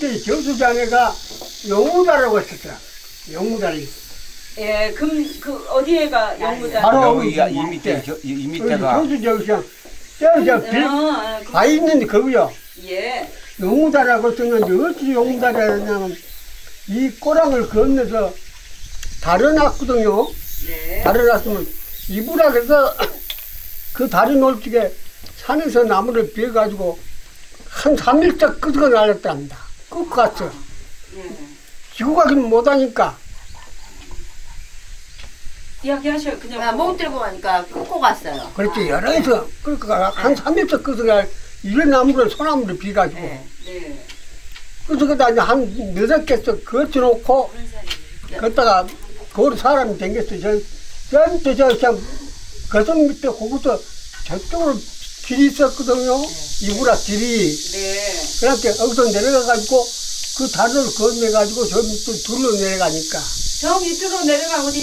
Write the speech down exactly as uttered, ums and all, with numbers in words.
그때 저수장에가 영무다라고 했었더라. 영무다리. 예, 그럼 그 어디에가 영무다? 바로 여기가 이 밑에 저- 이 밑에가 저수저수장. 저저 빌, 어, 그, 바 있는데 거기요. 예. 영무다라고 썼는데 어찌 영무다라냐면 이 꼬랑을 건너서 달아놨거든요. 네. 달아놨으면 이불락에서 그 다리 놀쪽에 산에서 나무를 베가지고 한 삼 일째 끄덕어 날렸답니다. 끄고 갔어. 예. 지고 가기는 못하니까. 이야기하셔요. 그냥 아, 뭐. 목 들고 가니까 끊고 갔어요. 그렇지 여러에서 그러니까 한 삼 일째 끄덕어 이런 나무를 소나무를 비가지고 네. 네. 그래서 그다 이제 한 너댓 개서 거쳐놓고 걷다가 거기 사람이 댕겼어. 저, 전부 저, 그냥, 거성 밑에 거기서 저쪽으로 길이 있었거든요. 이구락 길이. 네. 그렇게 여기서 내려가가지고 그 다리를 건너가지고 저 밑으로 둘러 내려가니까. 저 밑으로 내려가고